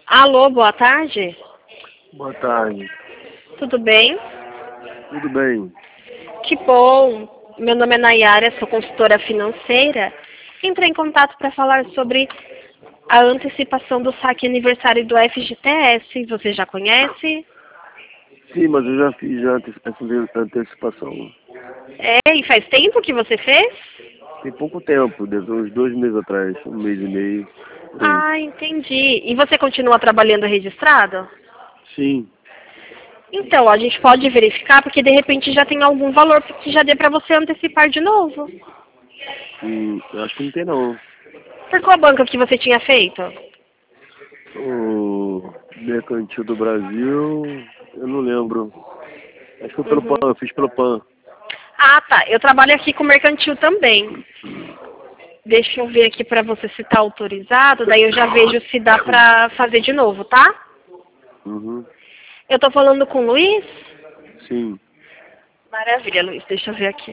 Alô, boa tarde. Boa tarde. Tudo bem? Tudo bem? Que bom. Meu nome é Nayara, sou consultora financeira. Entrei em contato para falar sobre a antecipação do saque aniversário do FGTS. Você já conhece? Sim, mas eu já fiz essa antecipação. É, e faz tempo que você fez? Tem pouco tempo, deve uns 2 meses atrás, 1 mês e meio. Por aí. Ah, entendi. E você continua trabalhando registrado? Sim. Então, a gente pode verificar, porque de repente já tem algum valor que já dê para você antecipar de novo. Eu acho que não tem não. Por qual banco que você tinha feito? O Mercantil do Brasil, eu não lembro. Acho que foi pelo Uhum. PAN, eu fiz pelo PAN. Ah, tá. Eu trabalho aqui com mercantil também. Deixa eu ver aqui para você se está autorizado, daí eu já vejo se dá para fazer de novo, tá? Uhum. Eu tô falando com o Luiz? Sim. Maravilha, Luiz. Deixa eu ver aqui.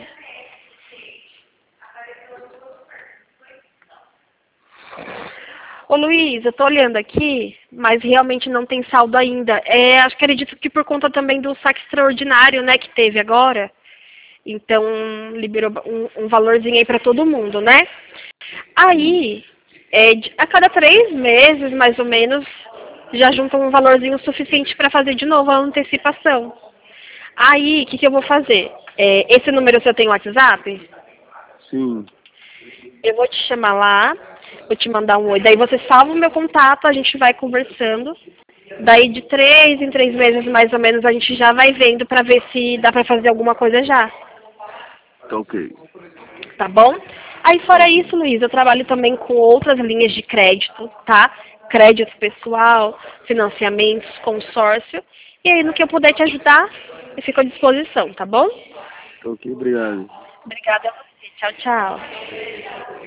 Ô Luiz, eu tô olhando aqui, mas realmente não tem saldo ainda. Acredito que por conta também do saque extraordinário, né, que teve agora. Então, liberou um valorzinho aí para todo mundo, né? Aí, a cada 3 meses, mais ou menos, já juntam um valorzinho suficiente para fazer de novo a antecipação. Aí, o que eu vou fazer? Esse número seu tem WhatsApp? Sim. Eu vou te chamar lá, vou te mandar um oi. Daí você salva o meu contato, a gente vai conversando. Daí de 3 em 3 meses, mais ou menos, a gente já vai vendo para ver se dá para fazer alguma coisa já. Tá ok. Tá bom? Aí Tá fora ok. isso, Luiz, eu trabalho também com outras linhas de crédito, tá? Crédito pessoal, financiamentos, consórcio. E aí, no que eu puder te ajudar, eu fico à disposição, tá bom? Tá ok, obrigado. Obrigada a você. Tchau, tchau.